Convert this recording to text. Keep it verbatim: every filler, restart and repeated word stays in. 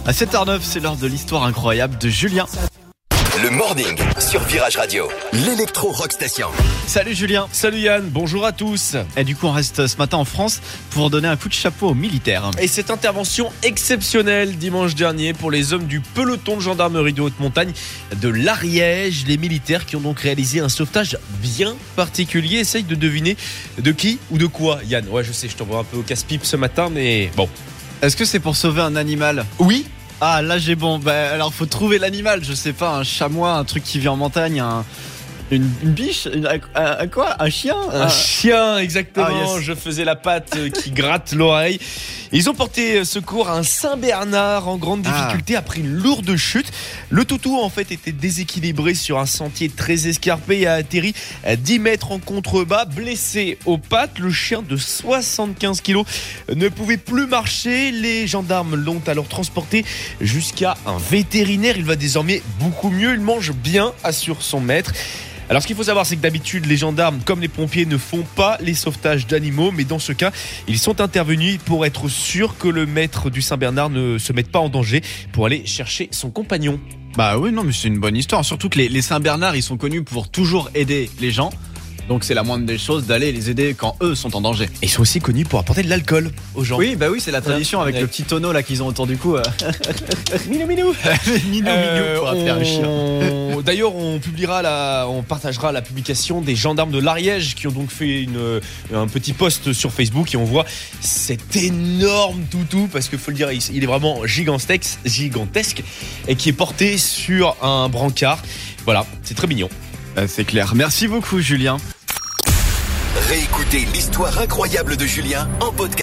À sept heures neuf, c'est l'heure de l'histoire incroyable de Julien. Le morning sur Virage Radio, l'électro rock station. Salut Julien. Salut Yann, bonjour à tous. Et du coup, on reste ce matin en France pour donner un coup de chapeau aux militaires. Et cette intervention exceptionnelle dimanche dernier pour les hommes du peloton de gendarmerie de haute montagne de l'Ariège. Les militaires qui ont donc réalisé un sauvetage bien particulier. Essaye de deviner de qui ou de quoi, Yann. Ouais, je sais, je t'envoie un peu au casse-pipe ce matin, mais bon. Est-ce que c'est pour sauver un animal ? Oui. Ah, là j'ai bon. Bah, alors faut trouver l'animal. Je sais pas, un chamois, un truc qui vit en montagne, un, une, une biche, une, un, un quoi, un chien, un, un chien exactement. Ah, yes. Je faisais la patte qui gratte l'oreille. Ils ont porté secours à un Saint-Bernard en grande difficulté ah. après une lourde chute. Le toutou en fait était déséquilibré sur un sentier très escarpé et a atterri à dix mètres en contrebas, blessé aux pattes. Le chien de soixante-quinze kilos ne pouvait plus marcher. Les gendarmes l'ont alors transporté jusqu'à un vétérinaire. Il va désormais beaucoup mieux. Il mange bien, assure son maître. Alors ce qu'il faut savoir, c'est que d'habitude les gendarmes comme les pompiers ne font pas les sauvetages d'animaux, mais dans ce cas ils sont intervenus pour être sûrs que le maître du Saint-Bernard ne se mette pas en danger pour aller chercher son compagnon. Bah oui, non mais c'est une bonne histoire, surtout que les, les Saint-Bernard ils sont connus pour toujours aider les gens. Donc c'est la moindre des choses d'aller les aider quand eux sont en danger. Et ils sont aussi connus pour apporter de l'alcool aux gens. Oui, bah oui, c'est la tradition avec ouais. le petit tonneau là qu'ils ont autour du cou. Minou minou. Minou minou pour on... faire le chien. D'ailleurs, on publiera la, on partagera la publication des gendarmes de l'Ariège qui ont donc fait une, un petit post sur Facebook et on voit cet énorme toutou parce que faut le dire, il est vraiment gigantesque, gigantesque et qui est porté sur un brancard. Voilà, c'est très mignon. Euh, c'est clair. Merci beaucoup, Julien. Réécoutez l'histoire incroyable de Julien en podcast.